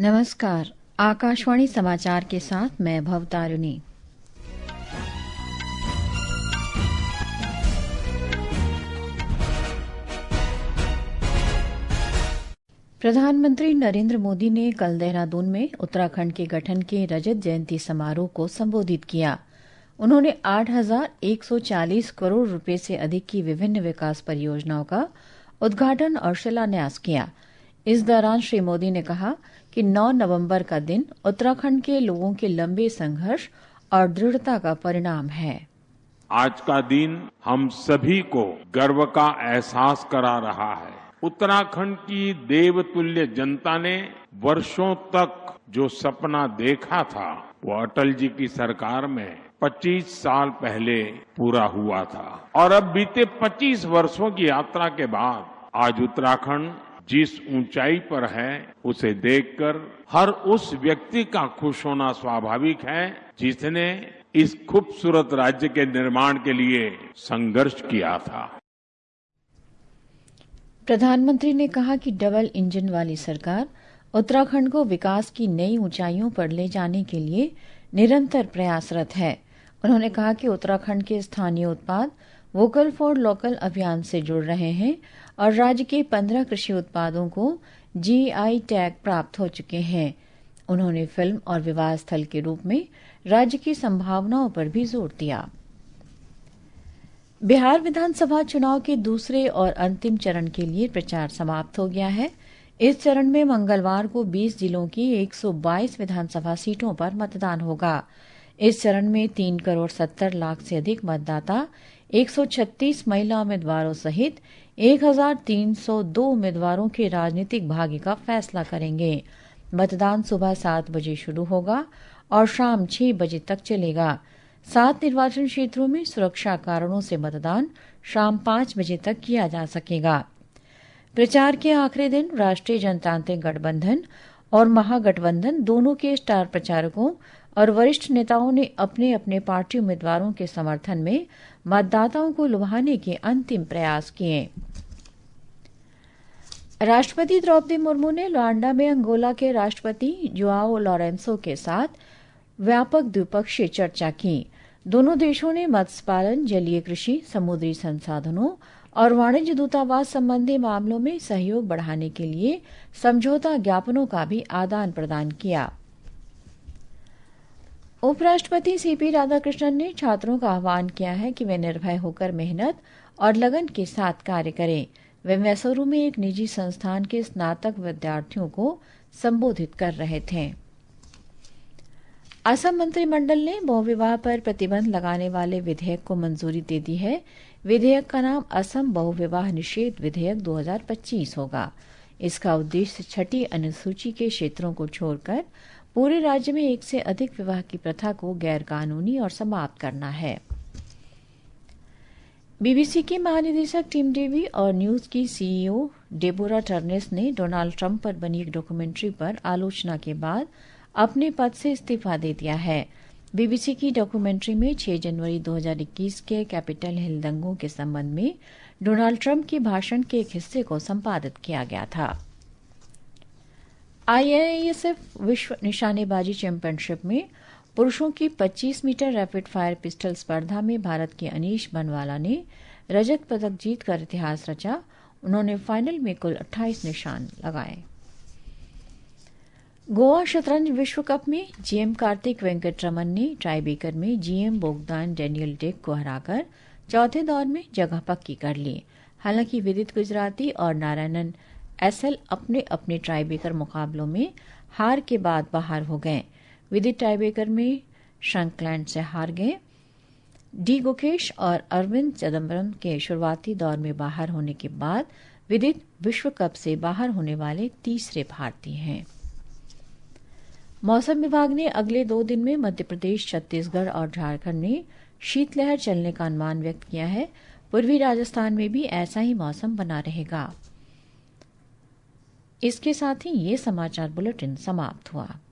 नमस्कार। आकाशवाणी समाचार के साथ मैं भवतारिणी। प्रधानमंत्री नरेंद्र मोदी ने कल देहरादून में उत्तराखंड के गठन के रजत जयंती समारोह को संबोधित किया। उन्होंने 8,140 करोड़ रुपए से अधिक की विभिन्न विकास परियोजनाओं का उद्घाटन और शिलान्यास किया। इस दौरान श्री मोदी ने कहा कि 9 नवंबर का दिन उत्तराखंड के लोगों के लंबे संघर्ष और दृढ़ता का परिणाम है। आज का दिन हम सभी को गर्व का एहसास करा रहा है। उत्तराखंड की देवतुल्य जनता ने वर्षों तक जो सपना देखा था वो अटल जी की सरकार में 25 साल पहले पूरा हुआ था और अब बीते 25 वर्षों की यात्रा के बाद आज उत्तराखंड जिस ऊंचाई पर है उसे देखकर हर उस व्यक्ति का खुश होना स्वाभाविक है जिसने इस खूबसूरत राज्य के निर्माण के लिए संघर्ष किया था। प्रधानमंत्री ने कहा कि डबल इंजन वाली सरकार उत्तराखंड को विकास की नई ऊंचाइयों पर ले जाने के लिए निरंतर प्रयासरत है। उन्होंने कहा कि उत्तराखंड के स्थानीय उत्पाद वोकल फॉर लोकल अभियान से जुड़ रहे हैं और राज्य के 15 कृषि उत्पादों को जीआई टैग प्राप्त हो चुके हैं। उन्होंने फिल्म और विवाह स्थल के रूप में राज्य की संभावनाओं पर भी जोर दिया। बिहार विधानसभा चुनाव के दूसरे और अंतिम चरण के लिए प्रचार समाप्त हो गया है। इस चरण में मंगलवार को 20 जिलों की 122 विधानसभा सीटों पर मतदान होगा। इस चरण में 3 करोड़ 70 लाख से अधिक मतदाता 136 महिला उम्मीदवारों सहित 1,302 उम्मीदवारों के राजनीतिक भाग्य का फैसला करेंगे। मतदान सुबह 7 बजे शुरू होगा और शाम 6 बजे तक चलेगा। 7 निर्वाचन क्षेत्रों में सुरक्षा कारणों से मतदान शाम 5 बजे तक किया जा सकेगा। प्रचार के आखिरी दिन राष्ट्रीय जनतांत्रिक गठबंधन और महागठबंधन दोनों के स्टार प्रचारकों और वरिष्ठ नेताओं ने अपने अपने पार्टी उम्मीदवारों के समर्थन में मतदाताओं को लुभाने के अंतिम प्रयास किए। राष्ट्रपति द्रौपदी मुर्मू ने लुआंडा में अंगोला के राष्ट्रपति जोआओ लोरेंसो के साथ व्यापक द्विपक्षीय चर्चा की। दोनों देशों ने मत्स्य पालन, जलीय कृषि, समुद्री संसाधनों और वाणिज्य दूतावास संबंधी मामलों में सहयोग बढ़ाने के लिए समझौता ज्ञापनों का भी आदान प्रदान किया। उपराष्ट्रपति सीपी राधाकृष्णन ने छात्रों का आह्वान किया है कि वे निर्भय होकर मेहनत और लगन के साथ कार्य करें। वे मैसूरू में एक निजी संस्थान के स्नातक विद्यार्थियों को संबोधित कर रहे थे। असम मंत्रिमंडल ने बहुविवाह पर प्रतिबंध लगाने वाले विधेयक को मंजूरी दे दी है। विधेयक का नाम असम बहुविवाह निषेध विधेयक 2025 होगा। इसका उद्देश्य 6ठी अनुसूची के क्षेत्रों को छोड़कर पूरे राज्य में एक से अधिक विवाह की प्रथा को गैर कानूनी और समाप्त करना है। बीबीसी के महानिदेशक टिम डेवी और न्यूज की सीईओ डेबोरा टर्नेस ने डोनाल्ड ट्रंप पर बनी एक डॉक्यूमेंट्री पर आलोचना के बाद अपने पद से इस्तीफा दे दिया है। बीबीसी की डॉक्यूमेंट्री में 6 जनवरी 2021 के कैपिटल हिल दंगों के संबंध में डोनाल्ड ट्रंप के भाषण के एक हिस्से को संपादित किया गया था। आईएसएफ विश्व निशानेबाजी चैंपियनशिप में पुरुषों की 25 मीटर रैपिड फायर पिस्टल स्पर्धा में भारत के अनीश बनवाला ने रजत पदक जीतकर इतिहास रचा। उन्होंने फाइनल में कुल 28 निशान लगाए। गोवा शतरंज विश्व कप में जीएम कार्तिक वेंकटरमन ने टाईब्रेकर में जीएम बोगदान डेनियल डेक को हराकर चौथे दौर में जगह पक्की कर ली। हालांकि विदित गुजराती और नारायणन एसएल अपने अपने टाईब्रेकर मुकाबलों में हार के बाद बाहर हो गए। विदित टाईब्रेकर में शंकलैंड से हार गए। डी गुकेश और अरविंद चिदम्बरम के शुरुआती दौर में बाहर होने के बाद विदित विश्व कप से बाहर होने वाले तीसरे भारतीय हैं। मौसम विभाग ने अगले 2 दिन में मध्य प्रदेश, छत्तीसगढ़ और झारखंड में शीतलहर चलने का अनुमान व्यक्त किया है। पूर्वी राजस्थान में भी ऐसा ही मौसम बना रहेगा। इसके साथ ही ये समाचार बुलेटिन समाप्त हुआ।